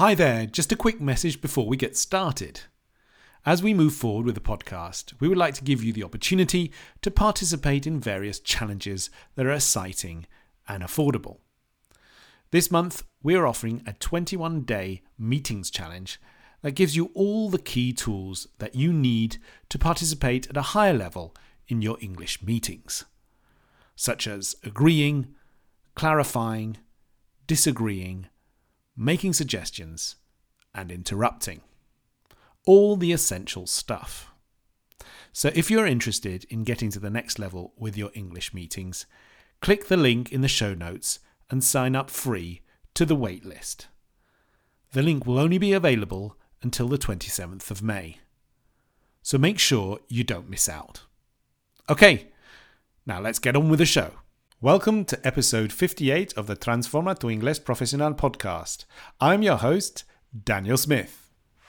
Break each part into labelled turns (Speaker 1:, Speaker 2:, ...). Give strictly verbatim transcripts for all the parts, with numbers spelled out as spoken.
Speaker 1: Hi there, just a quick message before we get started. As we move forward with the podcast, we would like to give you the opportunity to participate in various challenges that are exciting and affordable. This month, we are offering a twenty-one day meetings challenge that gives you all the key tools that you need to participate at a higher level in your English meetings, such as agreeing, clarifying, disagreeing, making suggestions, and interrupting. All the essential stuff. So if you're interested in getting to the next level with your English meetings, click the link in the show notes and sign up free to the waitlist. The link will only be available until the twenty-seventh of May. So make sure you don't miss out. Okay, now let's get on with the show. Welcome to episode fifty-eight of the Transforma tu Inglés Profesional podcast. I'm your host, Daniel Smith.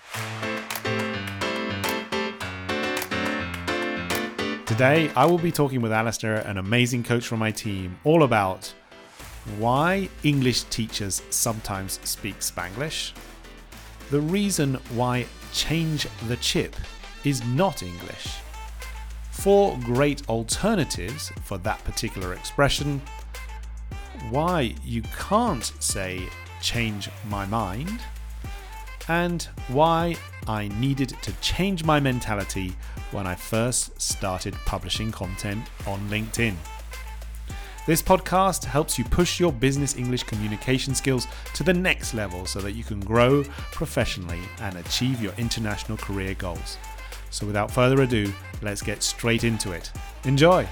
Speaker 1: Today, I will be talking with Alistair, an amazing coach from my team, all about why English teachers sometimes speak Spanglish, the reason why change the chip is not English, four great alternatives for that particular expression, why you can't say change my mind, and why I needed to change my mentality when I first started publishing content on LinkedIn. This podcast helps you push your business English communication skills to the next level so that you can grow professionally and achieve your international career goals. So without further ado, let's get straight into it. Enjoy!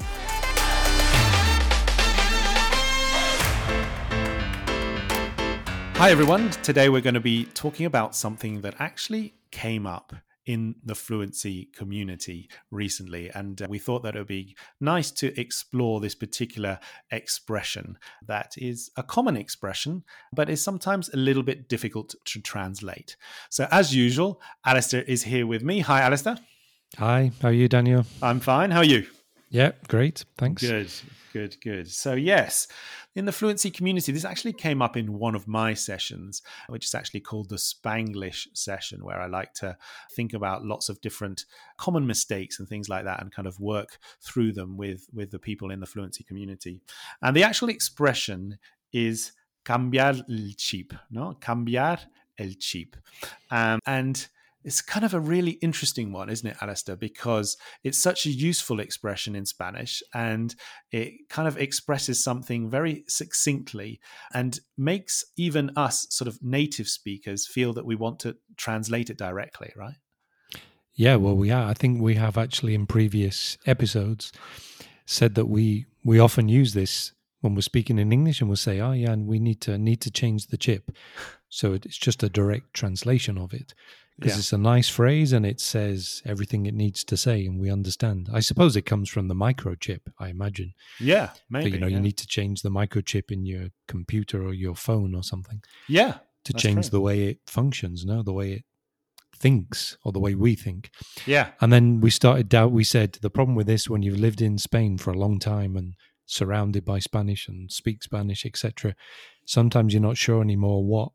Speaker 1: Hi everyone, today we're going to be talking about something that actually came up in the fluency community recently, and uh, we thought that it would be nice to explore this particular expression that is a common expression, but is sometimes a little bit difficult to translate. So as usual, Alistair is here with me. Hi Alistair.
Speaker 2: Hi, how are you, Daniel?
Speaker 1: I'm fine. How are you?
Speaker 2: Yeah, great. Thanks.
Speaker 1: Good, good, good. So yes, in the fluency community, this actually came up in one of my sessions, which is actually called the Spanglish session, where I like to think about lots of different common mistakes and things like that and kind of work through them with, with the people in the fluency community. And the actual expression is cambiar el chip, no? Cambiar el chip. Um, and it's kind of a really interesting one, isn't it, Alistair? Because it's such a useful expression in Spanish and it kind of expresses something very succinctly and makes even us sort of native speakers feel that we want to translate it directly, right?
Speaker 2: Yeah, well, we are. I think we have actually in previous episodes said that we we often use this when we're speaking in English and we'll say, oh yeah, and we need to need to change the chip. So it's just a direct translation of it. Because yeah. It's a nice phrase and it says everything it needs to say and we understand. I suppose it comes from the microchip, I imagine.
Speaker 1: Yeah, maybe.
Speaker 2: But, you know,
Speaker 1: yeah.
Speaker 2: you need to change the microchip in your computer or your phone or something.
Speaker 1: Yeah.
Speaker 2: To change true. the way it functions, no? The way it thinks or the way we think.
Speaker 1: Yeah.
Speaker 2: And then we started doubt. We said the problem with this when you've lived in Spain for a long time and surrounded by Spanish and speak Spanish, et cetera, sometimes you're not sure anymore what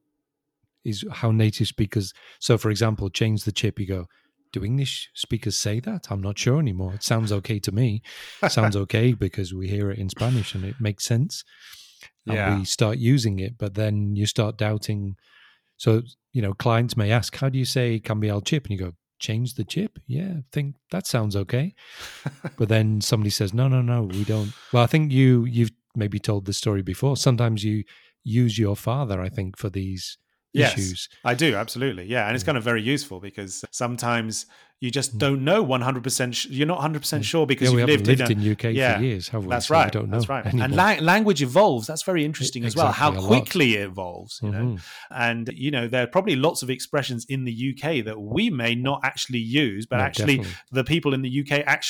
Speaker 2: is how native speakers. So, for example, change the chip. You go, do English speakers say that? I'm not sure anymore. It sounds okay to me. It sounds okay because we hear it in Spanish and it makes sense. And
Speaker 1: yeah.
Speaker 2: we start using it, but then you start doubting. So, you know, clients may ask, how do you say cambiar el chip? And you go, change the chip? Yeah, I think that sounds okay. But then somebody says, no, no, no, we don't. Well, I think you, you've maybe told this story before. Sometimes you use your father, I think, for these
Speaker 1: Yes,
Speaker 2: issues.
Speaker 1: I do, absolutely. Yeah, and it's kind of very useful because sometimes you just don't know one hundred percent. Sh- you're not one hundred percent sure because
Speaker 2: yeah, we
Speaker 1: you've
Speaker 2: haven't
Speaker 1: lived,
Speaker 2: lived
Speaker 1: in, a,
Speaker 2: in U K
Speaker 1: yeah,
Speaker 2: for years, have we?
Speaker 1: That's
Speaker 2: so
Speaker 1: right.
Speaker 2: We don't know
Speaker 1: that's right.
Speaker 2: anymore.
Speaker 1: And la- language evolves. That's very interesting as well. How quickly it evolves, you
Speaker 2: mm-hmm.
Speaker 1: know. And you know, there are probably lots of expressions in the U K that we may not actually use, but
Speaker 2: no,
Speaker 1: actually
Speaker 2: definitely.
Speaker 1: the people in the U K actually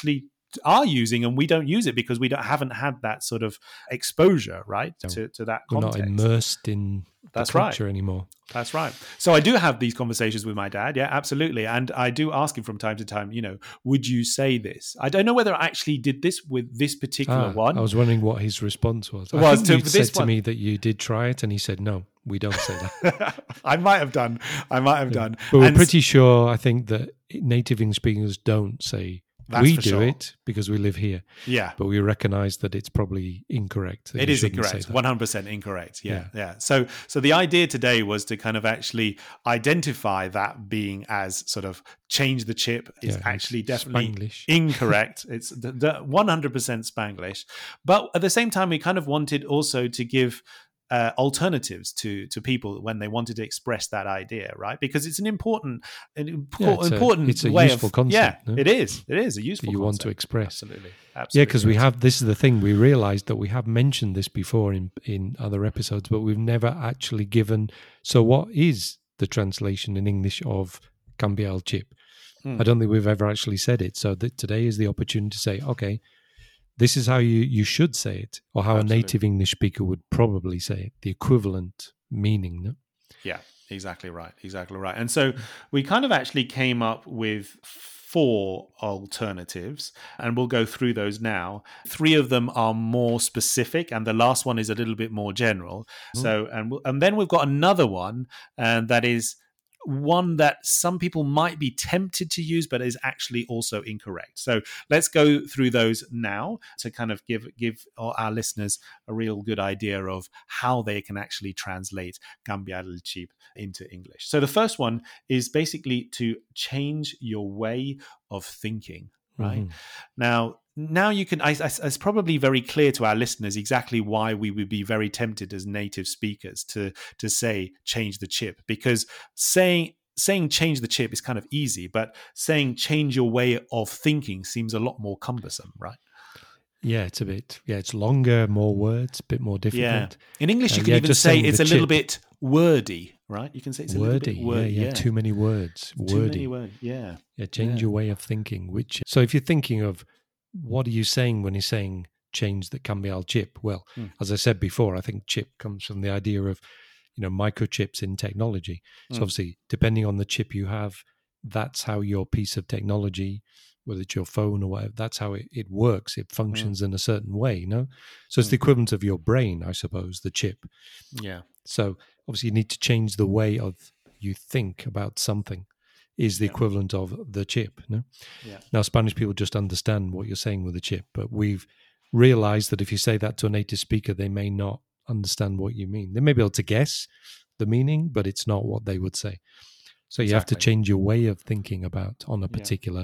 Speaker 1: are using, and we don't use it because we don't haven't had that sort of exposure, right,
Speaker 2: No.
Speaker 1: to, to that
Speaker 2: We're
Speaker 1: context.
Speaker 2: not immersed in the
Speaker 1: That's
Speaker 2: culture
Speaker 1: right.
Speaker 2: anymore.
Speaker 1: That's right. So I do have these conversations with my dad. Yeah, absolutely. And I do ask him from time to time, you know, would you say this? I don't know whether I actually did this with this particular
Speaker 2: Ah,
Speaker 1: one.
Speaker 2: I was wondering what his response was. I
Speaker 1: Was
Speaker 2: think
Speaker 1: to
Speaker 2: you
Speaker 1: this
Speaker 2: said to
Speaker 1: one.
Speaker 2: me that you did try it, and he said, no, we don't say that.
Speaker 1: I might have done. I might have done.
Speaker 2: But we're
Speaker 1: And
Speaker 2: pretty sure, I think, that native English speakers don't say
Speaker 1: That's
Speaker 2: we
Speaker 1: for
Speaker 2: do
Speaker 1: sure.
Speaker 2: it because we live here.
Speaker 1: Yeah.
Speaker 2: But we recognize that it's probably incorrect. that
Speaker 1: It
Speaker 2: you
Speaker 1: is
Speaker 2: shouldn't say
Speaker 1: incorrect.
Speaker 2: that.
Speaker 1: one hundred percent incorrect. Yeah, yeah. So, so the idea today was to kind of actually identify that being as sort of change the chip is
Speaker 2: Yeah,
Speaker 1: actually
Speaker 2: it's
Speaker 1: definitely
Speaker 2: Spanglish.
Speaker 1: incorrect. It's the, the one hundred percent Spanglish. But at the same time, we kind of wanted also to give Uh, alternatives to to people when they wanted to express that idea, right? Because it's an important, an impor-
Speaker 2: Yeah, it's a-
Speaker 1: important
Speaker 2: it's a
Speaker 1: way
Speaker 2: useful
Speaker 1: of
Speaker 2: concept,
Speaker 1: yeah,
Speaker 2: no?
Speaker 1: it is. It is a useful
Speaker 2: that you want to
Speaker 1: concept.
Speaker 2: express.
Speaker 1: Absolutely,
Speaker 2: Yeah,
Speaker 1: absolutely.
Speaker 2: because we have, this is the thing, we realized that we have mentioned this before in, in other episodes, but we've never actually given, so what is the translation in English of cambiar el chip?
Speaker 1: Hmm.
Speaker 2: I don't think we've ever actually said it. So that today is the opportunity to say, okay, this is how you, you should say it, or how
Speaker 1: Absolutely.
Speaker 2: a native English speaker would probably say it, the equivalent meaning. No?
Speaker 1: Yeah, exactly right. Exactly right. And so we kind of actually came up with four alternatives, and we'll go through those now. Three of them are more specific, and the last one is a little bit more general.
Speaker 2: Mm.
Speaker 1: So, and we'll- and then we've got another one, and that is one that some people might be tempted to use, but is actually also incorrect. So let's go through those now to kind of give give our listeners a real good idea of how they can actually translate cambiar el chip into English. So the first one is basically to change your way of thinking, right?
Speaker 2: Mhm.
Speaker 1: Now, now you can, I, I, it's probably very clear to our listeners exactly why we would be very tempted as native speakers to, to say change the chip, because saying, saying change the chip is kind of easy, but saying change your way of thinking seems a lot more cumbersome, right?
Speaker 2: Yeah, it's a bit, yeah, it's longer, more words, a bit more difficult.
Speaker 1: Yeah. In English,
Speaker 2: Uh,
Speaker 1: you can
Speaker 2: yeah,
Speaker 1: even
Speaker 2: just
Speaker 1: say
Speaker 2: saying
Speaker 1: it's a
Speaker 2: the
Speaker 1: little
Speaker 2: chip.
Speaker 1: bit wordy, right? You can say it's a
Speaker 2: Wordy,
Speaker 1: little bit wordy.
Speaker 2: yeah, yeah, too many words.
Speaker 1: Too
Speaker 2: Wordy.
Speaker 1: many words, yeah.
Speaker 2: Yeah, change
Speaker 1: Yeah.
Speaker 2: your way of thinking. Which, so if you're thinking of what are you saying when you're saying change the cambiar el chip? Well,
Speaker 1: Mm.
Speaker 2: as I said before, I think chip comes from the idea of, you know, microchips in technology. So
Speaker 1: Mm.
Speaker 2: obviously, depending on the chip you have, that's how your piece of technology, whether it's your phone or whatever, that's how it, it works. It functions in a certain way, you know? So it's the
Speaker 1: Mm.
Speaker 2: equivalent of your brain, I suppose, the chip.
Speaker 1: Yeah.
Speaker 2: So obviously you need to change the way of you think about something is the
Speaker 1: Yeah.
Speaker 2: equivalent of the chip. No?
Speaker 1: Yeah.
Speaker 2: Now, Spanish people just understand what you're saying with the chip, but we've realized that if you say that to a native speaker, they may not understand what you mean. They may be able to guess the meaning, but it's not what they would say. So you have to
Speaker 1: Exactly.
Speaker 2: change your way of thinking about on a
Speaker 1: Yeah.
Speaker 2: particular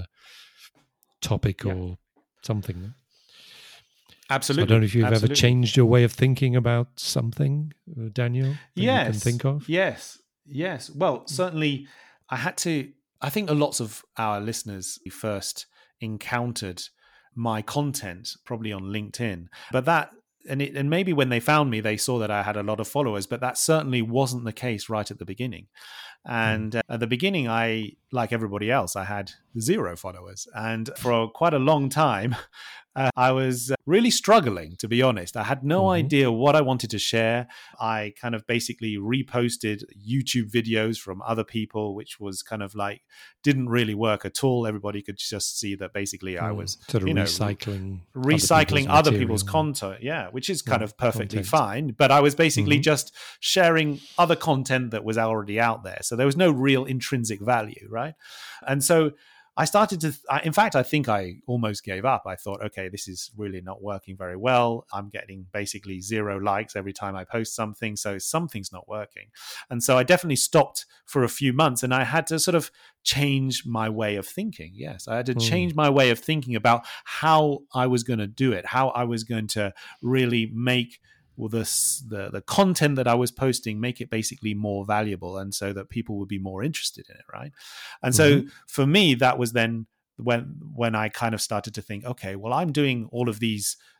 Speaker 2: topic
Speaker 1: Yeah.
Speaker 2: or something. No?
Speaker 1: Absolutely.
Speaker 2: So I don't know if you've
Speaker 1: Absolutely.
Speaker 2: ever changed your way of thinking about something, uh, Daniel, that
Speaker 1: yes.
Speaker 2: you can think of.
Speaker 1: Yes. Yes. Well, certainly I had to, I think a lots of our listeners first encountered my content probably on LinkedIn, but that, and it, and maybe when they found me, they saw that I had a lot of followers, but that certainly wasn't the case right at the beginning. And uh, at the beginning, I, like everybody else, I had zero followers. And for quite a long time, uh, I was really struggling, to be honest. I had no
Speaker 2: Mhm.
Speaker 1: idea what I wanted to share. I kind of basically reposted YouTube videos from other people, which was kind of like, didn't really work at all. Everybody could just see that basically I
Speaker 2: Mm.
Speaker 1: was,
Speaker 2: sort of
Speaker 1: you know,
Speaker 2: recycling
Speaker 1: recycling
Speaker 2: other
Speaker 1: other
Speaker 2: people's
Speaker 1: people's
Speaker 2: material.
Speaker 1: content, yeah, which is kind
Speaker 2: Yeah,
Speaker 1: of perfectly
Speaker 2: content.
Speaker 1: fine. But I was basically
Speaker 2: Mhm.
Speaker 1: just sharing other content that was already out there. So there was no real intrinsic value, right? And so I started to, I, in fact, I think I almost gave up. I thought, okay, this is really not working very well. I'm getting basically zero likes every time I post something. So something's not working. And so I definitely stopped for a few months, and I had to sort of change my way of thinking. Yes, I had to
Speaker 2: Mm.
Speaker 1: change my way of thinking about how I was going to do it, how I was going to really make well, this, the the content that I was posting, make it basically more valuable, and so that people would be more interested in it, right? And so
Speaker 2: Mhm.
Speaker 1: for me, that was then when when I kind of started to think, okay, well, I'm doing all of these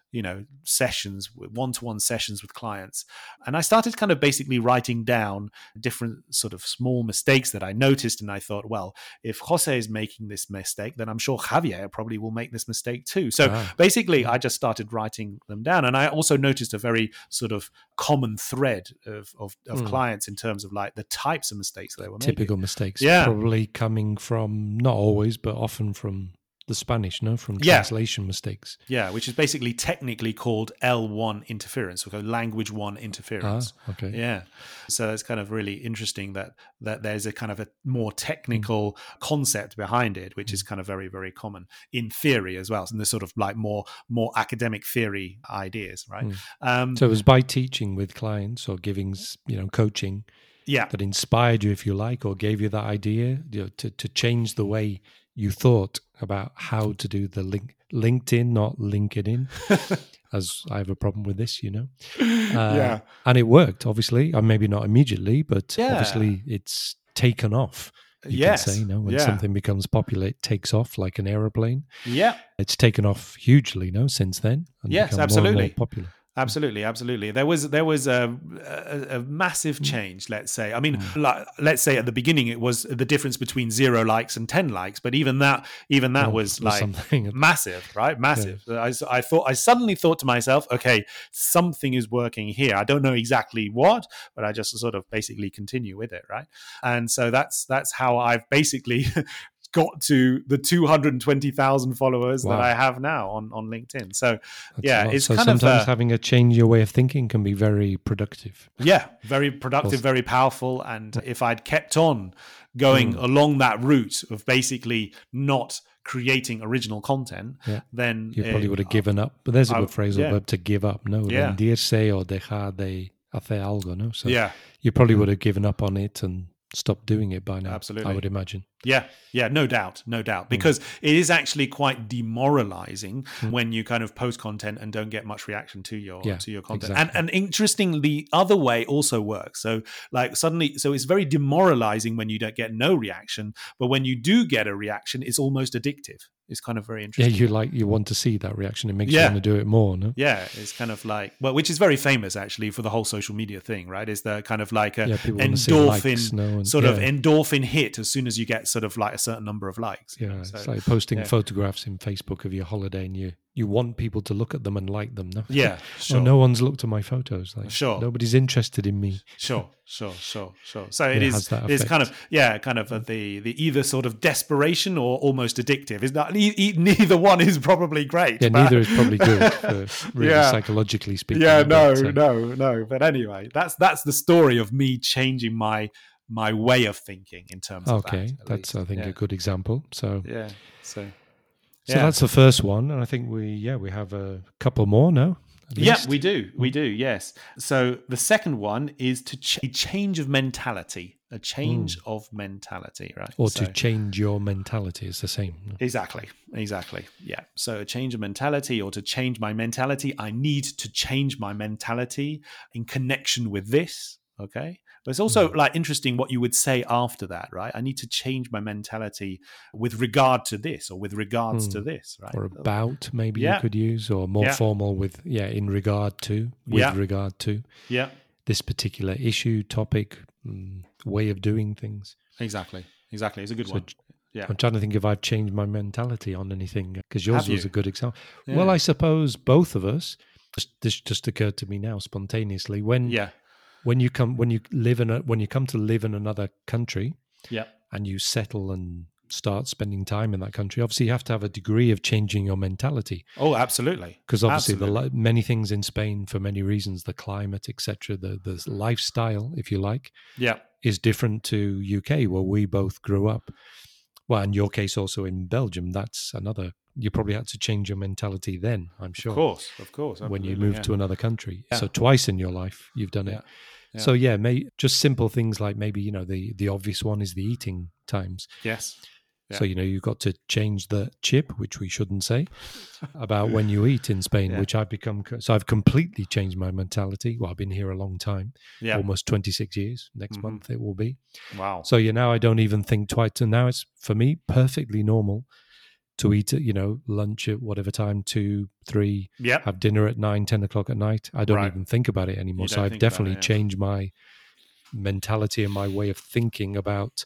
Speaker 1: you know, sessions, one-to-one sessions with clients. And I started kind of basically writing down different sort of small mistakes that I noticed. And I thought, well, if Jose is making this mistake, then I'm sure Javier probably will make this mistake too. So
Speaker 2: Ah.
Speaker 1: basically, I just started writing them down. And I also noticed a very sort of common thread of, of, of
Speaker 2: Mm.
Speaker 1: clients in terms of like the types of mistakes they were making.
Speaker 2: Typical mistakes.
Speaker 1: Yeah.
Speaker 2: Probably coming from, not always, but often from the Spanish, no? From
Speaker 1: Yeah.
Speaker 2: translation mistakes.
Speaker 1: Yeah, which is basically technically called L one interference, or language one interference.
Speaker 2: Ah, okay.
Speaker 1: Yeah. So it's kind of really interesting that that there's a kind of a more technical mm. concept behind it, which mm. is kind of very, very common in theory as well. And there's sort of like more more academic theory ideas, right?
Speaker 2: Mm.
Speaker 1: Um,
Speaker 2: so it was by teaching with clients or giving, you know, coaching
Speaker 1: yeah.
Speaker 2: that inspired you, if you like, or gave you that idea, you know, to, to change the way you thought about how to do the link, LinkedIn, not LinkedIn, as I have a problem with this, you know. Uh,
Speaker 1: yeah.
Speaker 2: And it worked, obviously. Uh, maybe not immediately, but
Speaker 1: yeah.
Speaker 2: obviously it's taken off. You
Speaker 1: yes.
Speaker 2: can say, no, when
Speaker 1: yeah.
Speaker 2: something becomes popular, it takes off like an aeroplane.
Speaker 1: Yeah.
Speaker 2: It's taken off hugely, no, since then. And
Speaker 1: yes,
Speaker 2: become
Speaker 1: absolutely.
Speaker 2: More and more popular.
Speaker 1: Absolutely, absolutely. There was there was a, a, a massive change. Let's say, I mean,
Speaker 2: Mm.
Speaker 1: like, let's say at the beginning it was the difference between zero likes and ten likes, but even that, even that
Speaker 2: Oh,
Speaker 1: was
Speaker 2: was
Speaker 1: like
Speaker 2: something.
Speaker 1: massive, right? Massive. Yeah. I, I thought I suddenly thought to myself, okay, something is working here. I don't know exactly what, but I just sort of basically continue with it, right? And so that's that's how I've basically got to the two hundred twenty thousand followers wow. that I have now on, on LinkedIn. So
Speaker 2: That's
Speaker 1: yeah, it's
Speaker 2: so
Speaker 1: kind
Speaker 2: sometimes
Speaker 1: of sometimes
Speaker 2: having a change your way of thinking can be very productive.
Speaker 1: Yeah, very productive, very powerful. And if I'd kept on going mm. along that route of basically not creating original content,
Speaker 2: yeah.
Speaker 1: then
Speaker 2: you probably
Speaker 1: uh,
Speaker 2: would have given up. But there's a
Speaker 1: I,
Speaker 2: good phrasal
Speaker 1: yeah.
Speaker 2: verb, to give up. No,
Speaker 1: yeah.
Speaker 2: rendirse o dejar de hacer algo. No, so
Speaker 1: yeah.
Speaker 2: you probably would have given up on it and stopped doing it by now.
Speaker 1: Absolutely,
Speaker 2: I would imagine.
Speaker 1: Yeah, yeah, no doubt, no doubt, because mm. it is actually quite demoralizing mm. when you kind of post content and don't get much reaction to your
Speaker 2: yeah,
Speaker 1: to your content.
Speaker 2: Exactly.
Speaker 1: And and interestingly, the other way also works. So like suddenly, so it's very demoralizing when you don't get no reaction, but when you do get a reaction, it's almost addictive. It's kind of very interesting.
Speaker 2: Yeah, you like you want to see that reaction. It makes
Speaker 1: yeah.
Speaker 2: you want to do it more, no?
Speaker 1: Yeah, it's kind of like, well, which is very famous actually for the whole social media thing, right? Is the kind of like a
Speaker 2: yeah,
Speaker 1: endorphin
Speaker 2: likes, no, and,
Speaker 1: sort
Speaker 2: yeah.
Speaker 1: of endorphin hit as soon as you get sort of like a certain number of likes.
Speaker 2: Yeah,
Speaker 1: you know? So,
Speaker 2: it's like posting
Speaker 1: yeah.
Speaker 2: photographs in Facebook of your holiday, and you you want people to look at them and like them, no?
Speaker 1: Yeah, sure.
Speaker 2: Oh, no one's looked at my photos. Like,
Speaker 1: sure.
Speaker 2: Nobody's interested in me.
Speaker 1: Sure, sure, sure, sure. So it
Speaker 2: yeah,
Speaker 1: is. It's kind of yeah, kind of the the either sort of desperation or almost addictive. Is not e- e- neither one is probably great.
Speaker 2: Yeah,
Speaker 1: but...
Speaker 2: neither is probably good, for really
Speaker 1: yeah.
Speaker 2: psychologically speaking.
Speaker 1: Yeah, no,
Speaker 2: but, uh,
Speaker 1: no, no. But anyway, that's that's the story of me changing my my way of thinking in terms of
Speaker 2: okay,
Speaker 1: that.
Speaker 2: that's
Speaker 1: least.
Speaker 2: I think
Speaker 1: yeah.
Speaker 2: a good example. So
Speaker 1: yeah, so.
Speaker 2: So
Speaker 1: yeah.
Speaker 2: that's the first one, and I think we yeah we have a couple more now.
Speaker 1: Yeah, we do, we do. Yes. So the second one is to ch- a change of mentality, a change mm. of mentality, right?
Speaker 2: Or
Speaker 1: so,
Speaker 2: to change your mentality is the same. No?
Speaker 1: Exactly, exactly. Yeah. So a change of mentality, or to change my mentality, I need to change my mentality in connection with this. Okay. But it's also mm. like interesting what you would say after that, right? I need to change my mentality with regard to this, or with regards mm. to this, right?
Speaker 2: Or about, maybe
Speaker 1: yeah.
Speaker 2: you could use, or more
Speaker 1: yeah.
Speaker 2: formal with, yeah, in regard to, with
Speaker 1: yeah.
Speaker 2: regard to
Speaker 1: yeah.
Speaker 2: this particular issue, topic, mm, way of doing things.
Speaker 1: Exactly, exactly. It's a good
Speaker 2: so,
Speaker 1: one. Yeah.
Speaker 2: I'm trying to think if I've changed my mentality on anything, because yours
Speaker 1: Have
Speaker 2: was
Speaker 1: you?
Speaker 2: a good example.
Speaker 1: Yeah.
Speaker 2: Well, I suppose both of us, just, this just occurred to me now spontaneously, when
Speaker 1: yeah.
Speaker 2: When you come, when you live in a, when you come to live in another country,
Speaker 1: yeah,
Speaker 2: and you settle and start spending time in that country, obviously you have to have a degree of changing your mentality.
Speaker 1: Oh, absolutely.
Speaker 2: Because obviously
Speaker 1: absolutely.
Speaker 2: the many things in Spain, for many reasons, the climate, et cetera, the the lifestyle, if you like,
Speaker 1: yeah,
Speaker 2: is different to U K, where we both grew up. Well, in your case, also in Belgium, that's another. You probably had to change your mentality then, I'm sure.
Speaker 1: Of course, of course.
Speaker 2: When you moved
Speaker 1: yeah.
Speaker 2: to another country.
Speaker 1: Yeah.
Speaker 2: So twice in your life, you've done
Speaker 1: yeah.
Speaker 2: it.
Speaker 1: Yeah.
Speaker 2: So yeah, may, just simple things like maybe, you know, the, the obvious one is the eating times.
Speaker 1: Yes. Yeah.
Speaker 2: So, you know, you've got to change the chip, which we shouldn't say, about when you eat in Spain,
Speaker 1: yeah.
Speaker 2: which I've become, so I've completely changed my mentality. Well, I've been here a long time,
Speaker 1: yeah.
Speaker 2: almost twenty-six years. Next
Speaker 1: mm-hmm.
Speaker 2: month it will be.
Speaker 1: Wow.
Speaker 2: So, yeah, now I don't even think twice. And now it's, for me, perfectly normal to eat at, you know, lunch at whatever time, two, three,
Speaker 1: Yep.
Speaker 2: have dinner at nine, ten o'clock at night. I don't
Speaker 1: Right.
Speaker 2: even think about it anymore.
Speaker 1: You
Speaker 2: So
Speaker 1: don't
Speaker 2: I've
Speaker 1: think about
Speaker 2: definitely
Speaker 1: it, yeah.
Speaker 2: changed my mentality and my way of thinking about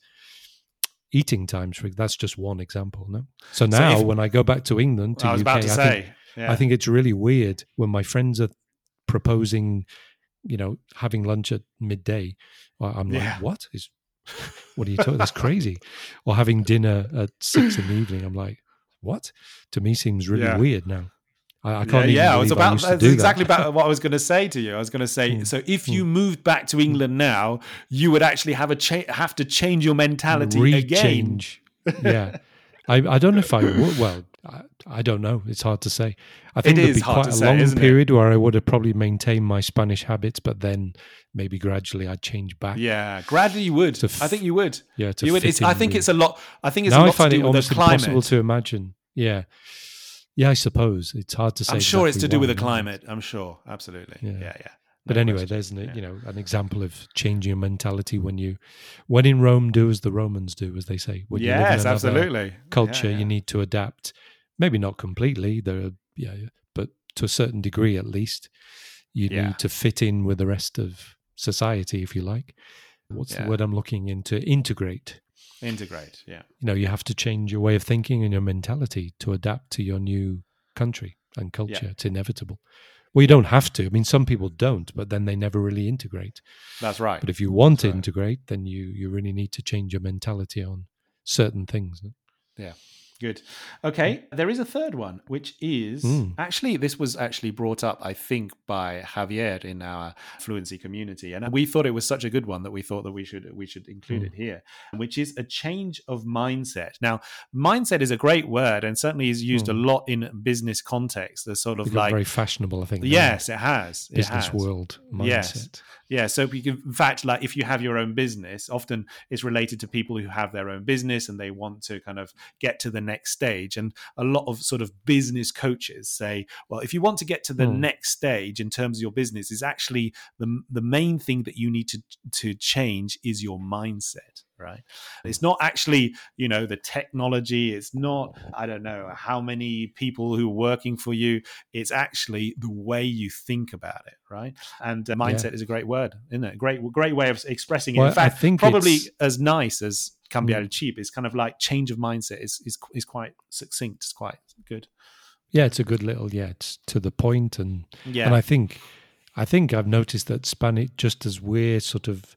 Speaker 2: eating times. For that's just one example. No. So now
Speaker 1: if-
Speaker 2: when I go back to England, to
Speaker 1: I was
Speaker 2: U K,
Speaker 1: about to
Speaker 2: I
Speaker 1: say,
Speaker 2: think,
Speaker 1: yeah.
Speaker 2: I think it's really weird when my friends are proposing, you know, having lunch at midday. Well, I'm like,
Speaker 1: Yeah.
Speaker 2: what is, what are you talking? That's crazy. Or having dinner at six in the evening. I'm like, what? To me seems really
Speaker 1: Yeah.
Speaker 2: weird now. I, I
Speaker 1: yeah,
Speaker 2: can't even
Speaker 1: yeah, I
Speaker 2: believe
Speaker 1: was
Speaker 2: I
Speaker 1: about
Speaker 2: used to
Speaker 1: that's
Speaker 2: do
Speaker 1: exactly
Speaker 2: that.
Speaker 1: about what I was going to say to you. I was going to say,
Speaker 2: Mm.
Speaker 1: so if you moved back to England now, you would actually have a cha- have to change your mentality again.
Speaker 2: Rechange. Yeah. I, I don't know if I would. Well, I, I don't know. It's hard to say. I think
Speaker 1: It
Speaker 2: there'd
Speaker 1: is
Speaker 2: be
Speaker 1: hard
Speaker 2: quite
Speaker 1: to
Speaker 2: a
Speaker 1: say,
Speaker 2: long
Speaker 1: isn't it?
Speaker 2: period where I would have probably maintained my Spanish habits, but then maybe gradually I'd change back.
Speaker 1: Yeah, gradually you would.
Speaker 2: To f-
Speaker 1: I think you would.
Speaker 2: Yeah, to
Speaker 1: You would.
Speaker 2: fit
Speaker 1: It's, I
Speaker 2: in
Speaker 1: think
Speaker 2: with-
Speaker 1: it's a lot. I think it's
Speaker 2: now
Speaker 1: a
Speaker 2: I
Speaker 1: lot to
Speaker 2: find it
Speaker 1: do with the
Speaker 2: almost impossible
Speaker 1: climate.
Speaker 2: to imagine. Yeah. Yeah, I suppose. It's hard to say.
Speaker 1: I'm sure it's
Speaker 2: exactly
Speaker 1: to do
Speaker 2: why,
Speaker 1: with the
Speaker 2: isn't it?
Speaker 1: climate. I'm sure. Absolutely.
Speaker 2: Yeah.
Speaker 1: Yeah, yeah.
Speaker 2: But
Speaker 1: No
Speaker 2: anyway,
Speaker 1: question.
Speaker 2: there's an,
Speaker 1: Yeah.
Speaker 2: you know, an example of changing your mentality when you, when in Rome, do as the Romans do, as they say. When you live in
Speaker 1: Yes,
Speaker 2: another
Speaker 1: absolutely.
Speaker 2: culture,
Speaker 1: Yeah, yeah.
Speaker 2: you need to adapt. Maybe not completely, there are, yeah, but to a certain degree at least, you
Speaker 1: Yeah.
Speaker 2: need to fit in with the rest of society, if you like. What's
Speaker 1: Yeah.
Speaker 2: the word I'm looking into? Integrate.
Speaker 1: Integrate. Yeah.
Speaker 2: You know, you have to change your way of thinking and your mentality to adapt to your new country and culture.
Speaker 1: Yeah.
Speaker 2: It's inevitable. Well, you don't have to. I mean, some people don't, but then they never really integrate.
Speaker 1: That's right.
Speaker 2: But if you want
Speaker 1: That's
Speaker 2: to
Speaker 1: right.
Speaker 2: integrate, then you you really need to change your mentality on certain things.
Speaker 1: Yeah. Good. Okay. There is a third one, which is
Speaker 2: Mm.
Speaker 1: actually, this was actually brought up, I think, by Javier in our fluency community. And we thought it was such a good one that we thought that we should we should include
Speaker 2: Mm.
Speaker 1: it here, which is a change of mindset. Now, mindset is a great word and certainly is used
Speaker 2: Mm.
Speaker 1: a lot in business context. The sort of
Speaker 2: Become
Speaker 1: like,
Speaker 2: very fashionable, I think. now.
Speaker 1: yes, it has. It
Speaker 2: Business
Speaker 1: has.
Speaker 2: world mindset.
Speaker 1: Yes. Yeah, so we can, in fact, like if you have your own business, often it's related to people who have their own business and they want to kind of get to the next stage. And a lot of sort of business coaches say, well, if you want to get to the
Speaker 2: Hmm.
Speaker 1: next stage in terms of your business, is actually the the main thing that you need to to change is your mindset. Right. It's not actually, you know, the technology. It's not, I don't know, how many people who are working for you. It's actually the way you think about it. Right. And uh, mindset
Speaker 2: Yeah.
Speaker 1: is a great word, isn't it? Great, great way of expressing it.
Speaker 2: Well,
Speaker 1: In fact,
Speaker 2: I think
Speaker 1: probably
Speaker 2: it's-
Speaker 1: as nice as cambiar
Speaker 2: Mm.
Speaker 1: el chip. It's kind of like change of mindset is, is, is quite succinct. It's quite good.
Speaker 2: Yeah, it's a good little, yeah, it's to the point. And,
Speaker 1: Yeah.
Speaker 2: and I think, I think I've noticed that Spanish, just as we're sort of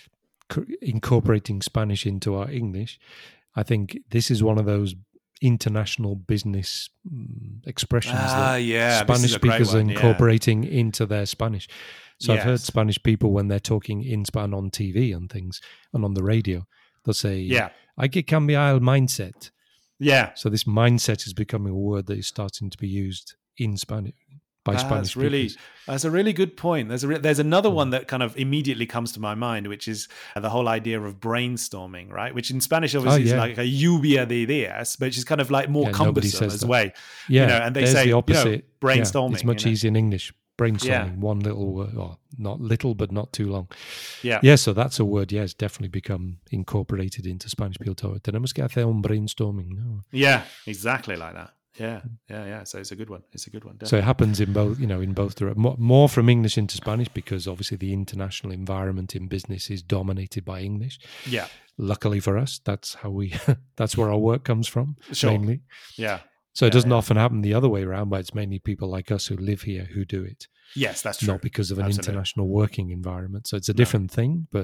Speaker 2: cr- incorporating Spanish into our English, I think this is one of those international business mm, expressions
Speaker 1: Ah,
Speaker 2: that
Speaker 1: yeah, this
Speaker 2: Spanish
Speaker 1: is a great
Speaker 2: speakers are
Speaker 1: one, yeah.
Speaker 2: incorporating into their Spanish. So I've heard
Speaker 1: Yes.
Speaker 2: Spanish people when they're talking in Spanish on T V and things and on the radio, they'll say,
Speaker 1: Yeah.
Speaker 2: hay que cambiar el mindset.
Speaker 1: Yeah.
Speaker 2: So this mindset is becoming a word that is starting to be used in Spanish by
Speaker 1: That's
Speaker 2: Spanish
Speaker 1: really
Speaker 2: speakers.
Speaker 1: that's a really good point. There's a re- there's another
Speaker 2: Mm.
Speaker 1: one that kind of immediately comes to my mind, which is the whole idea of brainstorming, right? Which in Spanish obviously
Speaker 2: Oh,
Speaker 1: is
Speaker 2: yeah.
Speaker 1: like a lluvia de ideas, but it's kind of like more
Speaker 2: Yeah, nobody
Speaker 1: cumbersome
Speaker 2: says
Speaker 1: as
Speaker 2: that.
Speaker 1: way.
Speaker 2: Yeah,
Speaker 1: you know, and they
Speaker 2: there's
Speaker 1: say,
Speaker 2: the
Speaker 1: you know,
Speaker 2: opposite. Yeah,
Speaker 1: brainstorming,
Speaker 2: it's much
Speaker 1: you know.
Speaker 2: easier in English. Brainstorming,
Speaker 1: Yeah.
Speaker 2: one little word, or not little, but not too long.
Speaker 1: Yeah.
Speaker 2: Yeah, so that's a word. Yeah, it's definitely become incorporated into Spanish. People talk. Tenemos que hacer un brainstorming. No.
Speaker 1: Yeah, exactly like that. Yeah, yeah, yeah. So it's a good one. It's a good one.
Speaker 2: So it happens in both, you know, in both direct, more, more from English into Spanish because obviously the international environment in business is dominated by English.
Speaker 1: Yeah,
Speaker 2: Luckily for us, that's how we, that's where our work comes from
Speaker 1: Sure.
Speaker 2: mainly.
Speaker 1: yeah.
Speaker 2: So it
Speaker 1: Yeah,
Speaker 2: doesn't
Speaker 1: yeah.
Speaker 2: often happen the other way around, where it's mainly people like us who live here who do it,
Speaker 1: Yes, that's true.
Speaker 2: not because of an
Speaker 1: Absolutely.
Speaker 2: international working environment. So it's a different thing, but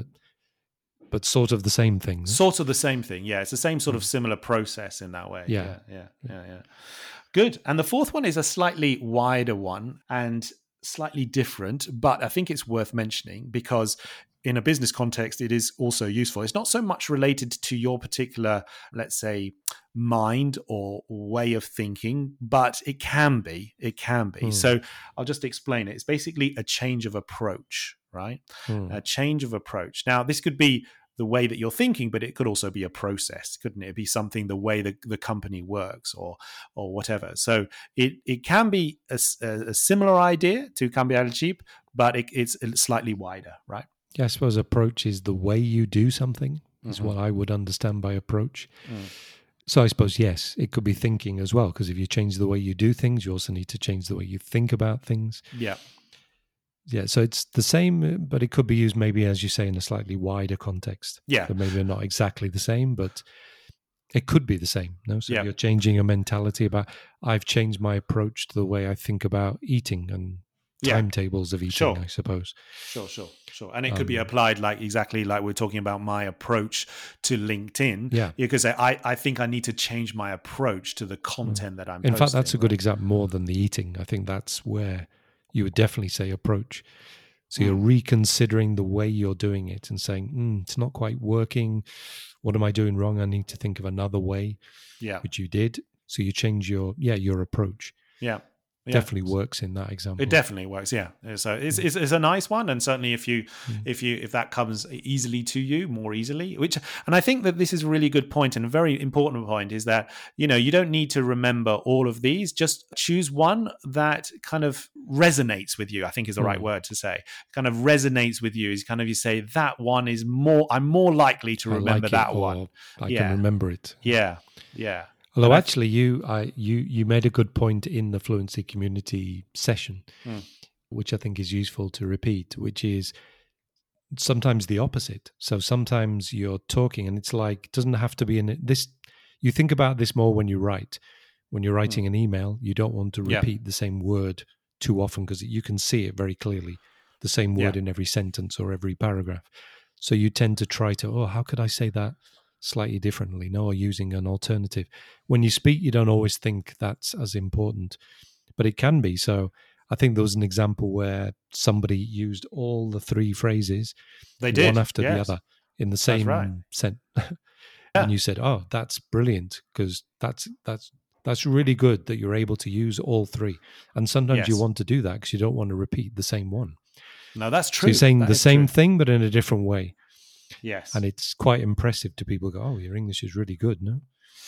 Speaker 2: but sort of the same thing.
Speaker 1: Sort of the same thing. Yeah, it's the same sort of similar process in that way.
Speaker 2: Hmm. Yeah.
Speaker 1: yeah, yeah, yeah, yeah. Good. And the fourth one is a slightly wider one and slightly different, but I think it's worth mentioning because in a business context, it is also useful. It's not so much related to your particular, let's say, mind or way of thinking, but it can be. It can be.
Speaker 2: Hmm.
Speaker 1: So I'll just explain it. It's basically a change of approach, right?
Speaker 2: Hmm.
Speaker 1: A change of approach. Now, this could be the way that you're thinking, but it could also be a process, couldn't it? It'd be something the way the, the company works or or whatever. So it it can be a, a, a similar idea to cambiar el chip, but it, it's slightly wider, right?
Speaker 2: Yeah, I suppose approach is the way you do something, is
Speaker 1: Mhm.
Speaker 2: what I would understand by approach.
Speaker 1: Mm.
Speaker 2: So I suppose, yes, it could be thinking as well, because if you change the way you do things, you also need to change the way you think about things.
Speaker 1: Yeah.
Speaker 2: Yeah, so it's the same, but it could be used maybe, as you say, in a slightly wider context.
Speaker 1: Yeah.
Speaker 2: So maybe they're not exactly the same, but it could be the same. No, so
Speaker 1: Yeah.
Speaker 2: you're changing a mentality about. I've changed my approach to the way I think about eating and
Speaker 1: Yeah.
Speaker 2: timetables of eating.
Speaker 1: Sure.
Speaker 2: I suppose.
Speaker 1: Sure, sure, sure. And it could be
Speaker 2: Um,
Speaker 1: applied like exactly like we're talking about my approach to LinkedIn.
Speaker 2: Yeah.
Speaker 1: You could say, I, I think I need to change my approach to the content that I'm
Speaker 2: In
Speaker 1: posting.
Speaker 2: fact, that's a good
Speaker 1: right?
Speaker 2: example more than the eating. I think that's where you would definitely say approach. So you're
Speaker 1: Mm.
Speaker 2: reconsidering the way you're doing it and saying, mm, it's not quite working. What am I doing wrong? I need to think of another way,
Speaker 1: Yeah.
Speaker 2: which you did. So you change your, yeah, your approach.
Speaker 1: Yeah. Yeah.
Speaker 2: Definitely works in that example.
Speaker 1: It definitely works, yeah. So it's, it's it's a nice one, and certainly if you
Speaker 2: Mm.
Speaker 1: if you if that comes easily to you, more easily. Which, and I think that this is a really good point, and a very important point is that you know you don't need to remember all of these. Just choose one that kind of resonates with you. I think is the right
Speaker 2: Mm.
Speaker 1: word to say. Kind of resonates with you is kind of you say that one is more. I'm more likely to
Speaker 2: I
Speaker 1: remember
Speaker 2: like
Speaker 1: that
Speaker 2: it, or
Speaker 1: one.
Speaker 2: I
Speaker 1: Yeah.
Speaker 2: can remember it.
Speaker 1: Yeah, yeah.
Speaker 2: Although
Speaker 1: And I-
Speaker 2: actually, you, I, you, you made a good point in the Fluency Community session,
Speaker 1: Mm.
Speaker 2: which I think is useful to repeat, which is sometimes the opposite. So sometimes you're talking, and it's like it doesn't have to be in this. You think about this more when you write. When you're writing an email, you don't want to
Speaker 1: Yeah.
Speaker 2: repeat the same word too often because you can see it very clearly, the same word
Speaker 1: Yeah.
Speaker 2: in every sentence or every paragraph. So you tend to try to, oh, how could I say that slightly differently? No, or using an alternative. When you speak, you don't always think that's as important, but it can be. So I think there was an example where somebody used all the three phrases,
Speaker 1: They did,
Speaker 2: one after the
Speaker 1: yes.
Speaker 2: other, in the same
Speaker 1: right.
Speaker 2: sentence.
Speaker 1: Yeah.
Speaker 2: And you said, "Oh, that's brilliant," because that's that's that's really good that you're able to use all three. And sometimes you
Speaker 1: Yes.
Speaker 2: want to do that because you don't want to repeat the same one.
Speaker 1: No, that's
Speaker 2: So
Speaker 1: true.
Speaker 2: you're saying
Speaker 1: That
Speaker 2: the
Speaker 1: is
Speaker 2: same
Speaker 1: true.
Speaker 2: thing, but in a different way.
Speaker 1: Yes.
Speaker 2: And it's quite impressive to people go, oh, your English is really good, no?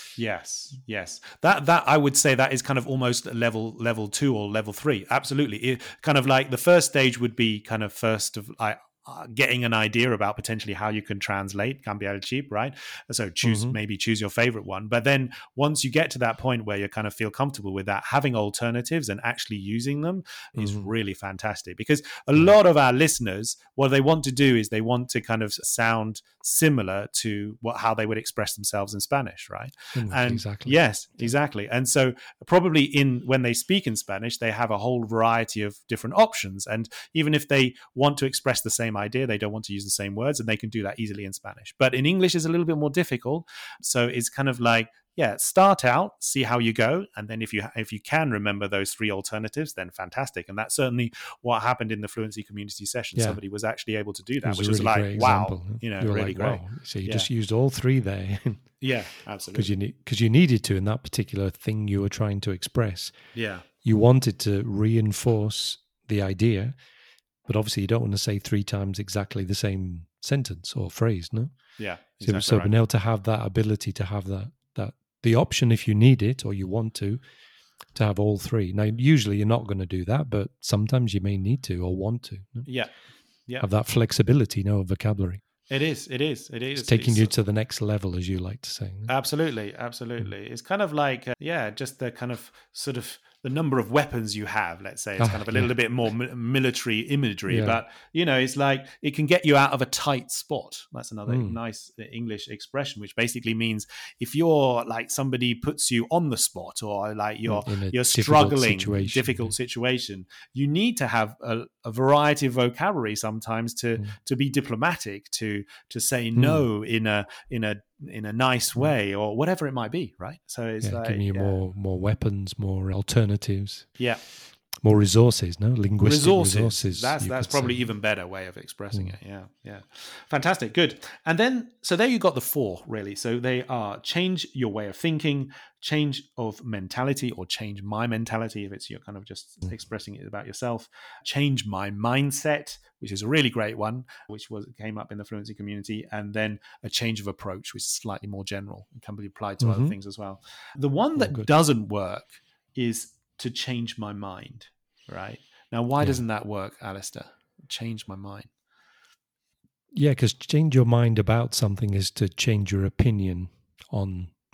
Speaker 1: Yes, yes. That that I would say that is kind of almost level level two or level three. Absolutely, it, kind of like the first stage would be kind of first of like uh, getting an idea about potentially how you can translate cambiar chip, right? So choose
Speaker 2: Mhm.
Speaker 1: maybe choose your favorite one. But then once you get to that point where you kind of feel comfortable with that, having alternatives and actually using them is
Speaker 2: Mhm.
Speaker 1: really fantastic because a lot of our listeners, what they want to do is they want to kind of sound similar to what how they would express themselves in Spanish, right?
Speaker 2: English,
Speaker 1: And
Speaker 2: exactly.
Speaker 1: yes, exactly. And so probably in when they speak in Spanish, they have a whole variety of different options. And even if they want to express the same idea, they don't want to use the same words, and they can do that easily in Spanish. But in English is a little bit more difficult. So it's kind of like, yeah, start out, see how you go, and then if you if you can remember those three alternatives, then fantastic. And that's certainly what happened in the Fluency Community session.
Speaker 2: Yeah.
Speaker 1: Somebody was actually able to do
Speaker 2: It
Speaker 1: that,
Speaker 2: was
Speaker 1: which
Speaker 2: a
Speaker 1: was
Speaker 2: really
Speaker 1: like,
Speaker 2: great
Speaker 1: wow,
Speaker 2: example.
Speaker 1: you know,
Speaker 2: you were
Speaker 1: really
Speaker 2: like,
Speaker 1: great.
Speaker 2: wow. So you
Speaker 1: Yeah.
Speaker 2: just used all three there
Speaker 1: Yeah,
Speaker 2: because
Speaker 1: absolutely.
Speaker 2: you need because you needed to in that particular thing you were trying to express.
Speaker 1: Yeah,
Speaker 2: You wanted to reinforce the idea, but obviously you don't want to say three times exactly the same sentence or phrase, no?
Speaker 1: yeah,
Speaker 2: So,
Speaker 1: exactly
Speaker 2: so
Speaker 1: right.
Speaker 2: being able to have that ability to have that that the option if you need it or you want to to have all three. Now, usually you're not going to do that, but sometimes you may need to or want to no?
Speaker 1: Yeah, yeah.
Speaker 2: have that flexibility, no, of vocabulary.
Speaker 1: It is, it is, it is.
Speaker 2: It's taking
Speaker 1: It's-
Speaker 2: you to the next level, as you like to say. no?
Speaker 1: Absolutely, absolutely. It's kind of like, uh, yeah, just the kind of sort of the number of weapons you have, let's say. It's
Speaker 2: Ah,
Speaker 1: kind of a little
Speaker 2: yeah.
Speaker 1: bit more mi- military imagery,
Speaker 2: Yeah.
Speaker 1: but, you know, it's like it can get you out of a tight spot. That's another
Speaker 2: Mm.
Speaker 1: nice English expression, which basically means if you're like somebody puts you on the spot or like you're,
Speaker 2: In a
Speaker 1: you're
Speaker 2: difficult
Speaker 1: struggling,
Speaker 2: situation,
Speaker 1: difficult
Speaker 2: yeah.
Speaker 1: situation, you need to have a, a variety of vocabulary sometimes to,
Speaker 2: Mm.
Speaker 1: to be diplomatic, to, to say
Speaker 2: Mm.
Speaker 1: no in a, in a, in a nice
Speaker 2: Mm.
Speaker 1: way or whatever it might be, right? So it's
Speaker 2: Yeah,
Speaker 1: like
Speaker 2: giving you
Speaker 1: yeah.
Speaker 2: more more weapons, more alternatives,
Speaker 1: yeah
Speaker 2: more resources, no? Linguistic
Speaker 1: resources.
Speaker 2: resources.
Speaker 1: That's
Speaker 2: you
Speaker 1: that's
Speaker 2: could
Speaker 1: probably
Speaker 2: say.
Speaker 1: even better way of expressing
Speaker 2: Mm.
Speaker 1: it. Yeah, yeah, fantastic, good. And then so there you got the four really. So they are change your way of thinking, change of mentality, or change my mentality if it's you're kind of just
Speaker 2: Mm.
Speaker 1: expressing it about yourself. Change my mindset, which is a really great one, which was came up in the Fluency Community, and then a change of approach, which is slightly more general and can be applied to
Speaker 2: Mhm.
Speaker 1: other things as well. The one
Speaker 2: Oh,
Speaker 1: that
Speaker 2: good.
Speaker 1: doesn't work is to change my mind, right? Now, why
Speaker 2: Yeah.
Speaker 1: doesn't that work, Alistair? Change my mind.
Speaker 2: Yeah, because change your mind about something is to change your opinion on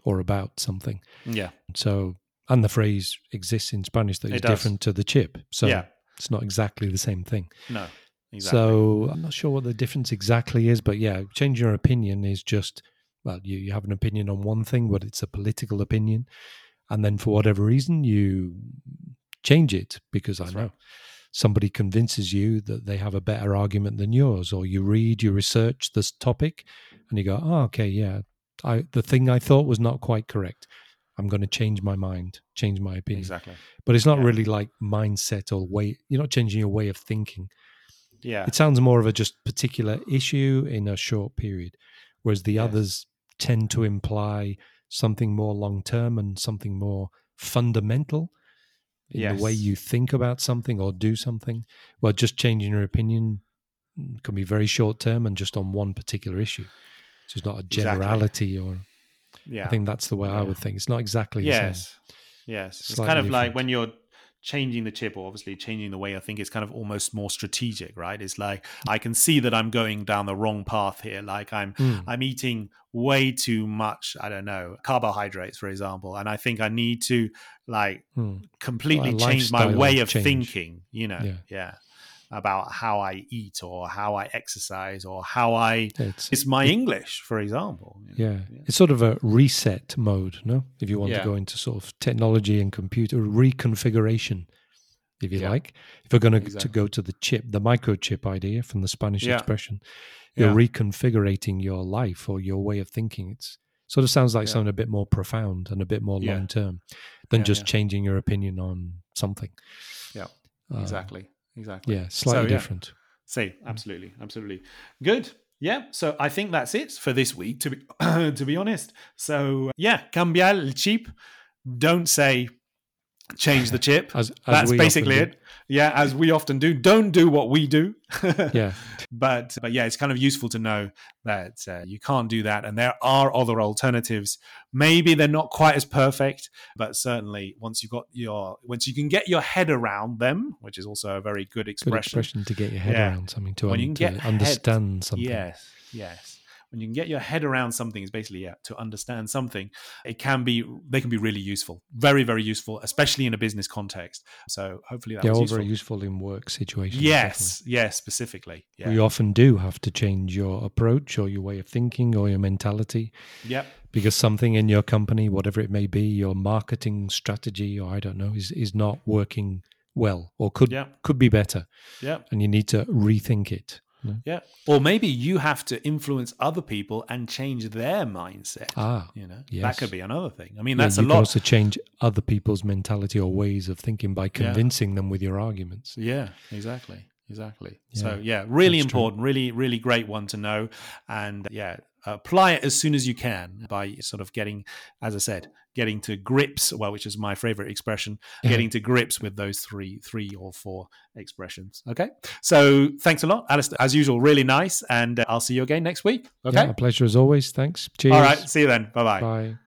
Speaker 2: or about something.
Speaker 1: Yeah.
Speaker 2: So, and the phrase exists in Spanish that is different to the chip. So
Speaker 1: yeah.
Speaker 2: it's not exactly the same thing.
Speaker 1: No, exactly.
Speaker 2: So I'm not sure what the difference exactly is, but yeah, changing your opinion is just, well, you, you have an opinion on one thing, but it's a political opinion. And then for whatever reason, you change it because That's I know right. somebody convinces you that they have a better argument than yours, or you read, you research this topic and you go, oh, okay, yeah, I, the thing I thought was not quite correct. I'm going to change my mind, change my opinion.
Speaker 1: Exactly.
Speaker 2: But it's not
Speaker 1: yeah.
Speaker 2: really like mindset or way, you're not changing your way of thinking.
Speaker 1: Yeah.
Speaker 2: It sounds more of a just particular issue in a short period, whereas the
Speaker 1: yes.
Speaker 2: others tend to imply something more long-term and something more fundamental in
Speaker 1: yes.
Speaker 2: the way you think about something or do something. Well, just changing your opinion can be very short-term and just on one particular issue. So it's not a generality
Speaker 1: exactly.
Speaker 2: or...
Speaker 1: Yeah.
Speaker 2: I think that's the way
Speaker 1: yeah.
Speaker 2: I would think. It's not exactly the
Speaker 1: yes.
Speaker 2: same.
Speaker 1: Yes. It's
Speaker 2: Slightly
Speaker 1: kind of
Speaker 2: different.
Speaker 1: like when you're changing the chip, or obviously changing the way I think, it's kind of almost more strategic, right? It's like I can see that I'm going down the wrong path here. Like I'm
Speaker 2: mm.
Speaker 1: I'm eating way too much, I don't know, carbohydrates, for example. And I think I need to like
Speaker 2: mm.
Speaker 1: completely
Speaker 2: well,
Speaker 1: change my way of
Speaker 2: change.
Speaker 1: thinking, you know.
Speaker 2: Yeah.
Speaker 1: yeah. about how I eat or how I exercise or how I
Speaker 2: it's,
Speaker 1: it's my
Speaker 2: it,
Speaker 1: English, for example.
Speaker 2: Yeah. yeah, it's sort of a reset mode, no? If you want
Speaker 1: yeah.
Speaker 2: to go into sort of technology and computer reconfiguration, if you
Speaker 1: yeah.
Speaker 2: like. If you're going to,
Speaker 1: exactly.
Speaker 2: to go to the chip, the microchip idea from the Spanish
Speaker 1: yeah.
Speaker 2: expression, you're
Speaker 1: yeah.
Speaker 2: reconfigurating your life or your way of thinking. It's sort of sounds like
Speaker 1: yeah.
Speaker 2: something a bit more profound and a bit more
Speaker 1: yeah.
Speaker 2: long term than
Speaker 1: yeah,
Speaker 2: just
Speaker 1: yeah.
Speaker 2: changing your opinion on something.
Speaker 1: Yeah,
Speaker 2: uh,
Speaker 1: exactly. Exactly.
Speaker 2: Yeah, slightly
Speaker 1: so, yeah.
Speaker 2: different.
Speaker 1: See, absolutely, absolutely. Good. Yeah. So I think that's it for this week, to be to be honest. So yeah, cambiar el chip. Don't say change the chip.
Speaker 2: as, as
Speaker 1: that's basically it. Yeah, as we often do. Don't do what we do.
Speaker 2: yeah.
Speaker 1: But but yeah, it's kind of useful to know that uh, you can't do that, and there are other alternatives. Maybe they're not quite as perfect, but certainly once you got your once you can get your head around them, which is also a very good expression.
Speaker 2: Good expression to get your head
Speaker 1: yeah.
Speaker 2: around something, to,
Speaker 1: when
Speaker 2: un-
Speaker 1: you can
Speaker 2: to
Speaker 1: get
Speaker 2: understand
Speaker 1: head,
Speaker 2: something.
Speaker 1: Yes, yes. When you can get your head around something, is basically yeah to understand something. It can be they can be really useful, very very useful, especially in a business context. So hopefully that
Speaker 2: They're
Speaker 1: was
Speaker 2: all
Speaker 1: useful.
Speaker 2: very useful in work situations.
Speaker 1: Yes,
Speaker 2: definitely.
Speaker 1: yes, specifically. Yeah.
Speaker 2: We often do have to change your approach or your way of thinking or your mentality.
Speaker 1: Yep.
Speaker 2: Because something in your company, whatever it may be, your marketing strategy, or I don't know, is is not working well or could
Speaker 1: yep.
Speaker 2: could be better.
Speaker 1: Yeah.
Speaker 2: And you need to rethink it. No?
Speaker 1: Yeah. Or maybe you have to influence other people and change their mindset.
Speaker 2: Ah,
Speaker 1: you know,
Speaker 2: yes.
Speaker 1: that could be another thing. I mean,
Speaker 2: yeah,
Speaker 1: that's
Speaker 2: you
Speaker 1: a
Speaker 2: can
Speaker 1: lot.
Speaker 2: also change other people's mentality or ways of thinking by convincing
Speaker 1: yeah.
Speaker 2: them with your arguments.
Speaker 1: Yeah, exactly. Exactly.
Speaker 2: Yeah,
Speaker 1: so yeah, really important,
Speaker 2: true.
Speaker 1: really, really great one to know. And yeah, apply it as soon as you can by sort of getting, as I said, getting to grips, well, which is my favorite expression,
Speaker 2: Yeah.
Speaker 1: getting to grips with those three, three or four expressions. Okay. So thanks a lot, Alistair. As usual, really nice. And uh, I'll see you again next week. Okay.
Speaker 2: Yeah, a pleasure as always. Thanks. Cheers.
Speaker 1: All right. See you then. Bye-bye.
Speaker 2: Bye.